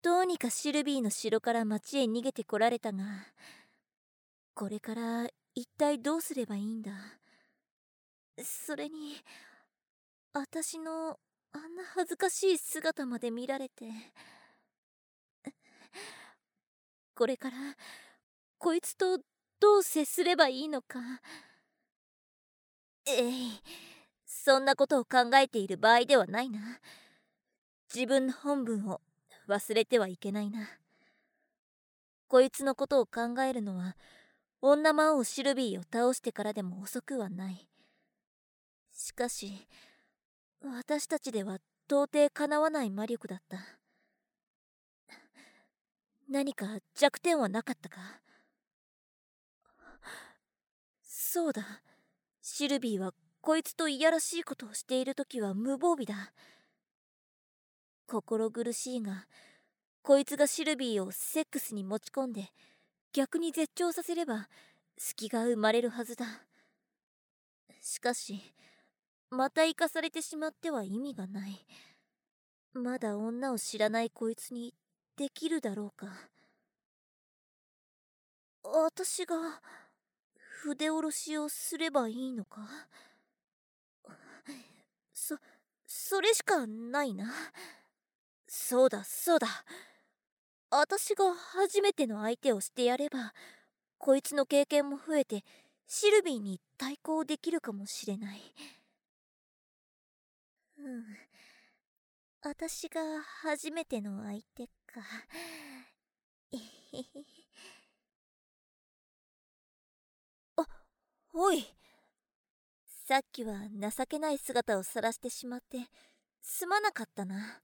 どうにかシルビーの城から町へ逃げてこられたが、これから一体どうすればいいんだ。それに、私のあんな恥ずかしい姿まで見られて、これからこいつとどう接すればいいのか。そんなことを考えている場合ではないな。自分の本分を忘れてはいけないな。こいつのことを考えるのは女魔王シルビーを倒してからでも遅くはない。しかし私たちでは到底かなわない魔力だった。何か弱点はなかったか。そうだ、シルビーはこいつといやらしいことをしている時は無防備だ。心苦しいが、こいつがシルビーをセックスに持ち込んで逆に絶頂させれば隙が生まれるはずだ。しかしまた生かされてしまっては意味がない。まだ女を知らないこいつにできるだろうか。私が筆下ろしをすればいいのか。そそれしかないな。そうだそうだ、私が初めての相手をしてやればこいつの経験も増えてシルビーに対抗できるかもしれない。私が初めての相手か。あ、おい。さっきは情けない姿を晒してしまってすまなかったな。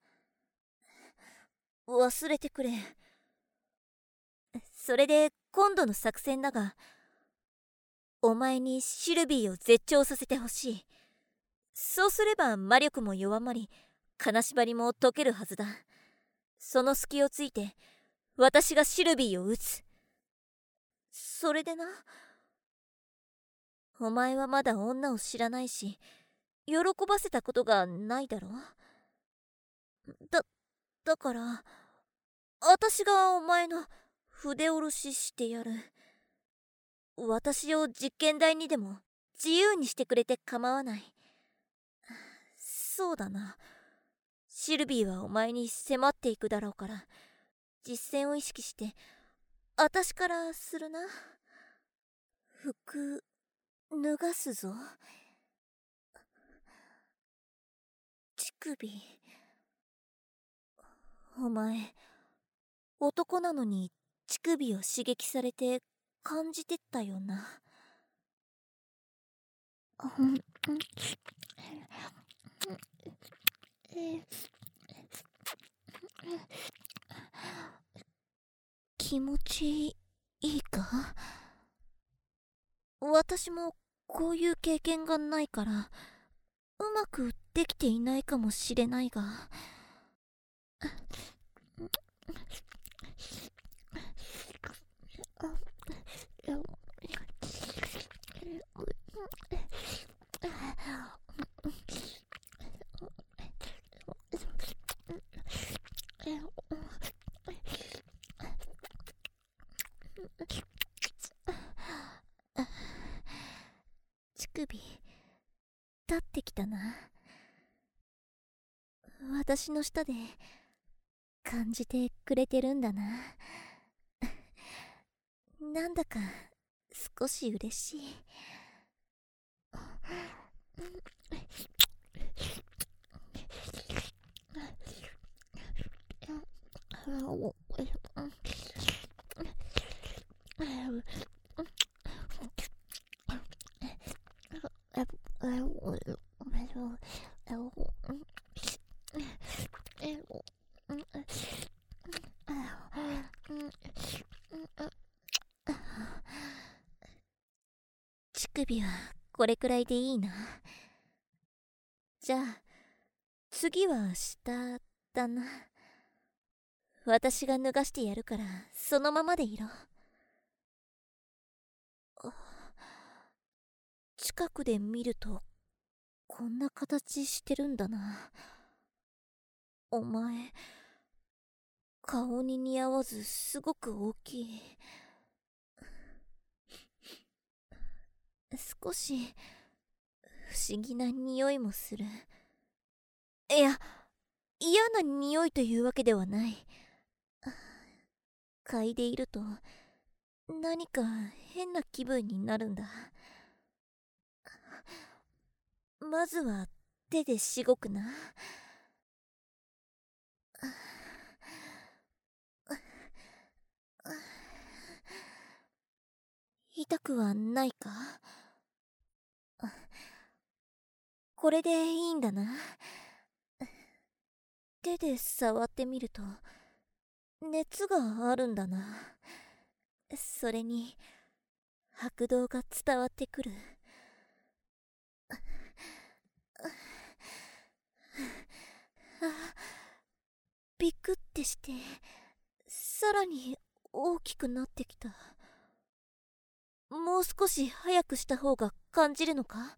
忘れてくれ。それで今度の作戦だが、お前にシルビーを絶頂させてほしい。そうすれば魔力も弱まり金縛りも解けるはずだ。その隙をついて私がシルビーを撃つ。それでな、お前はまだ女を知らないし喜ばせたことがないだろ。だから私がお前の筆下ろししてやる。私を実験台にでも自由にしてくれて構わない。そうだな、シルビーはお前に迫っていくだろうから実践を意識して私からするな。服脱がすぞ。乳首。お前男なのに乳首を刺激されて感じてったよな。気持ちいいか。私もこういう経験がないからうまくできていないかもしれないが、乳首立ってきたな。私の舌で感じてくれてるんだな。なんだか少し嬉しい。乳首はこれくらいでいいな。じゃあ次は下だな。私が脱がしてやるからそのままでいろ。近くで見るとこんな形してるんだな。お前顔に似合わずすごく大きい。少し不思議な匂いもする。いや、嫌な匂いというわけではない。嗅いでいると何か変な気分になるんだ。まずは手でしごくな。痛くはないか？これでいいんだな。手で触ってみると熱があるんだな。それに拍動が伝わってくる。ビクってしてさらに大きくなってきた。もう少し早くした方が感じるのか？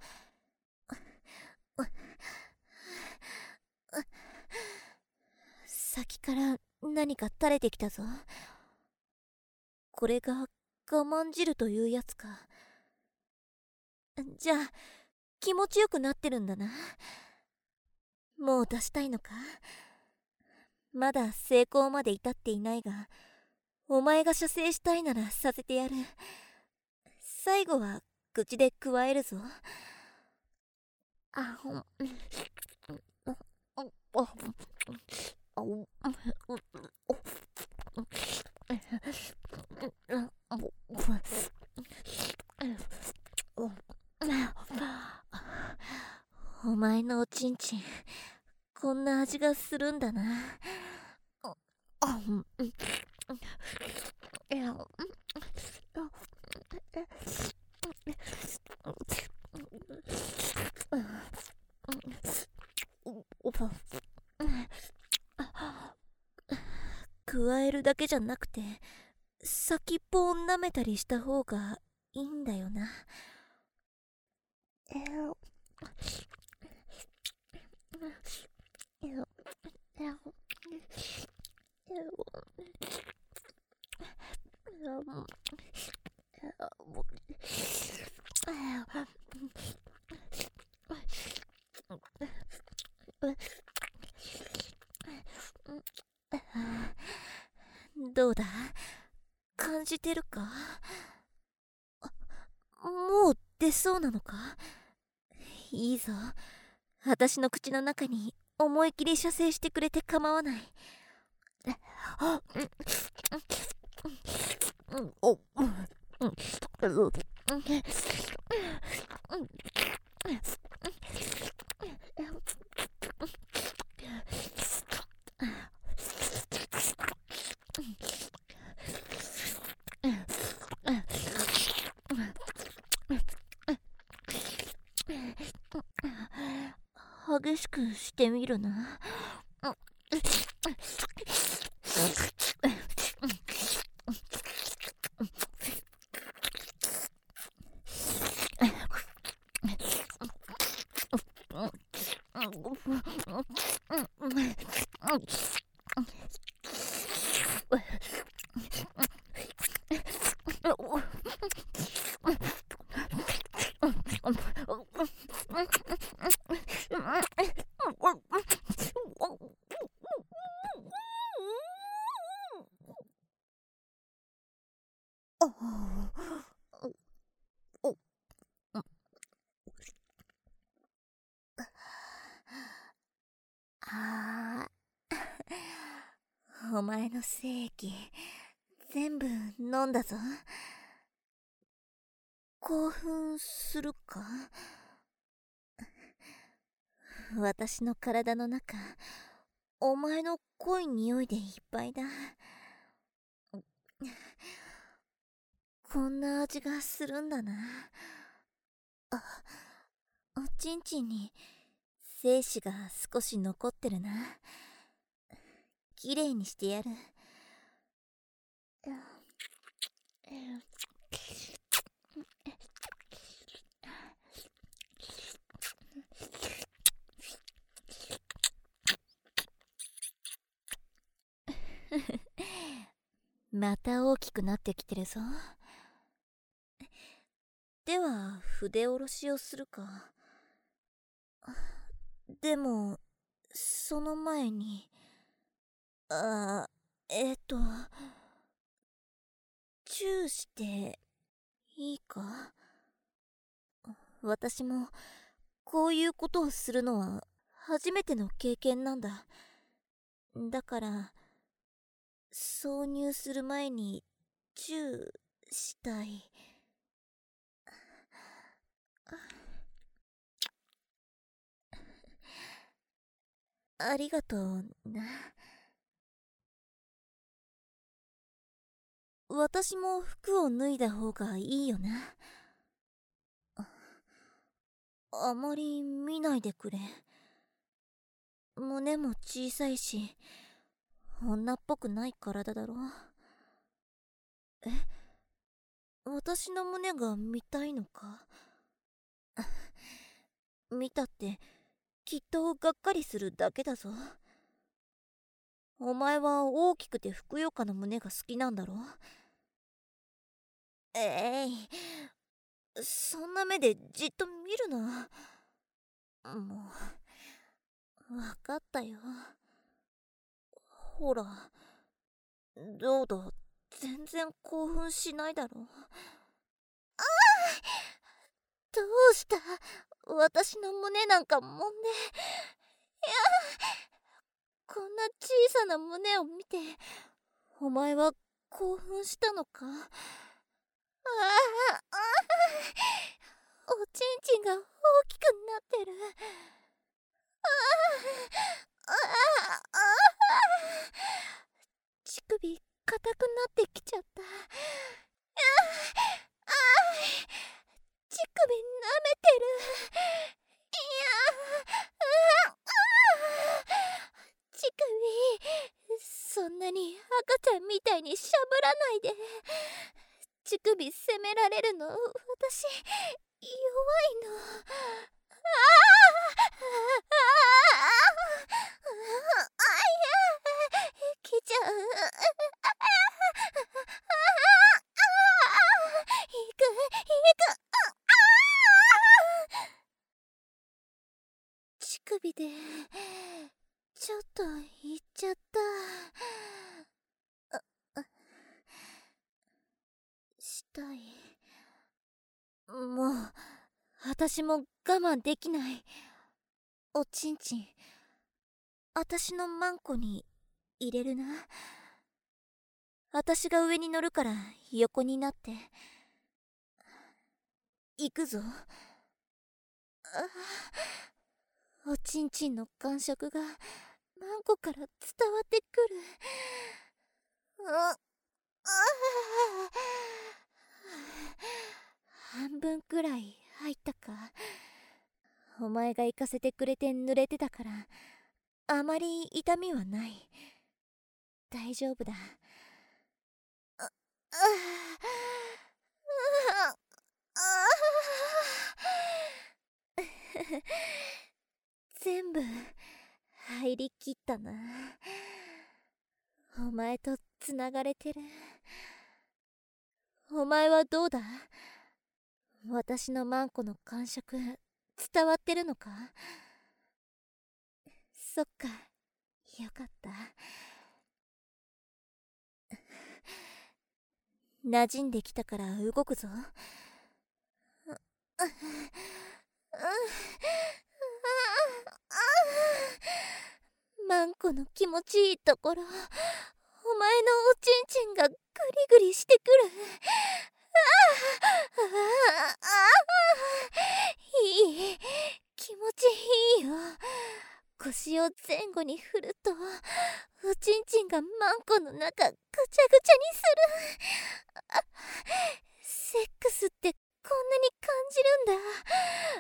先から何か垂れてきたぞ。これが我慢汁というやつか。じゃあ気持ちよくなってるんだな。もう出したいのか？まだ成功まで至っていないが、お前が射精したいならさせてやる。最後は口でくわえるぞ。あほんお前のおちんちん、こんな味がするんだな。加えるだけじゃなくて先っぽを舐めたりした方がいいんだよな。どうだ、感じてるか？もう出そうなのか？いいぞ、私の口の中に思い切り射精してくれて構わない。激しくしてみるな。お前の精液全部飲んだぞ。興奮するか？私の体の中、お前の濃い匂いでいっぱいだ。こんな味がするんだな。おちんちんに精子が少し残ってるな。きれいにしてやる。 また大きくなってきてるぞ。では筆下ろしをするか。でもその前にあチューしていいか？私もこういうことをするのは初めての経験なんだ。だから挿入する前にチューしたい。ありがとうな。私も服を脱いだ方がいいよな。あまり見ないでくれ。胸も小さいし女っぽくない体だろ。え、私の胸が見たいのか？見たってきっとがっかりするだけだぞ。お前は大きくてふくよかな胸が好きなんだろ？そんな目でじっと見るな。もうわかったよ。ほら、どうだ、全然興奮しないだろ。どうした？私の胸なんかもんで。いや、こんな小さな胸を見てお前は興奮したのか？おちんちんが大きくなってる。乳首硬くなってきちゃった。乳首舐めてる。いや、乳首、そんなに赤ちゃんみたいにしゃぶらないで。乳首責められるの私弱いの。来ちゃう。行く。乳首でちょっといっちゃった。したい。もう私も我慢できない。おちんちん私のマンコに入れるな。私が上に乗るから横になって。行くぞ。おちんちんの感触がマンコから伝わってくる。半分くらい入ったか。お前が行かせてくれて濡れてたからあまり痛みはない。大丈夫だ。全部入りきったな。お前とつながれてる。お前はどうだ？私のマンコの感触伝わってるのか？そっか、よかった。馴染んできたから動くぞ。マンコの気持ちいいところ、お前のおちんちんがグリグリしてくる。いい、気持ちいいよ。腰を前後に振るとおちんちんがマンコの中ぐちゃぐちゃにする。セックスってこんなに感じるんだ。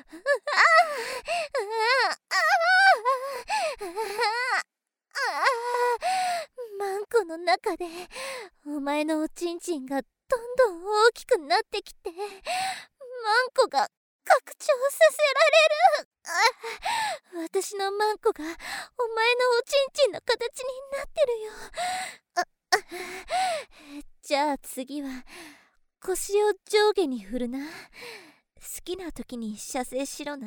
マンコの中でお前のおちんちんがどんどん大きくなってきてマンコが拡張させられる。私のマンコがお前のおちんちんの形になってるよ。 じゃあ次は腰を上下に振るな。好きな時に射精しろな。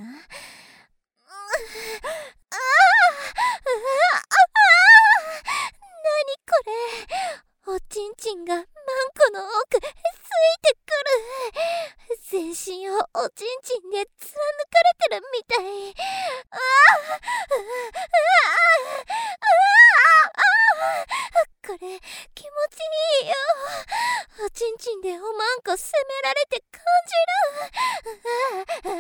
何これ、おちんちんがマンコの奥ついてくる。全身をおちんちんで貫かれてるみたい。これ気持ちいいよ。おちんちんでおまんこ責められて感じる。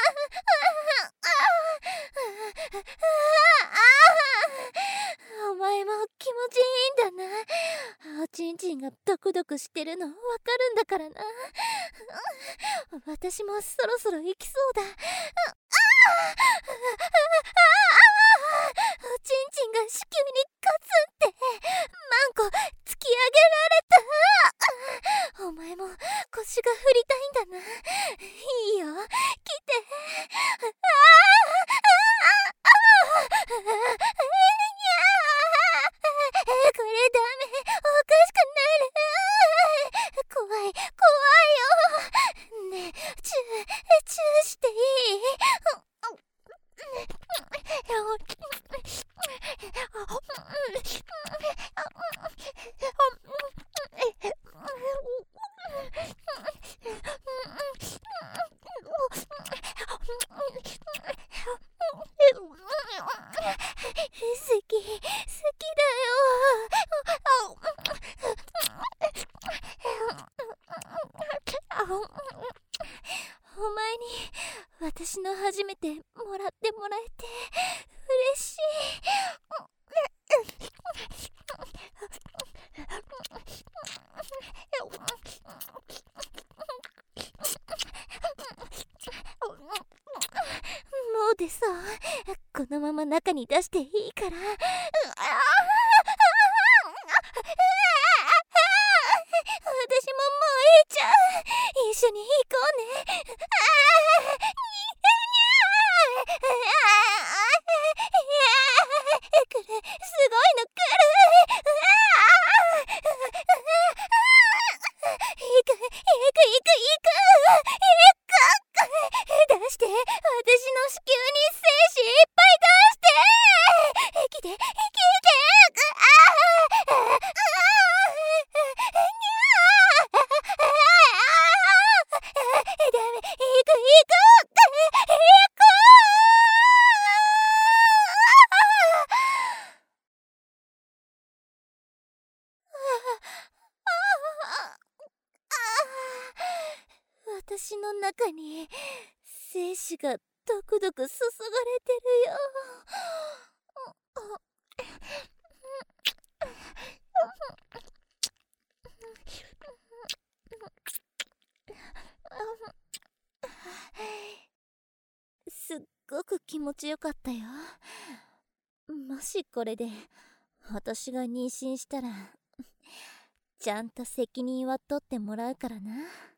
お前も気持ちいいんだな。おちんちんがドクドクしてるのわかるんだからな。私もそろそろ行きそうだ。おちんちんが子宮にガツンってマンコ突き上げられた。お前も腰が振りたいんだな。いいよ、来て。これダメ、おかしくなる。怖いよ。ねえ、チューしていい？好きだよ。お前に私の初めてもらってもらえて嬉しい。もうでさ、このまま中に出していいから。私ももういいじゃん。一緒に行こうね。これすごいの来る。行く。出して、私の子宮に精子いっぱい出して。来て。ダメ、行く。私の中に精子がドクドク注がれてるよ。すっごく気持ちよかったよ。もしこれで私が妊娠したらちゃんと責任は取ってもらうからな。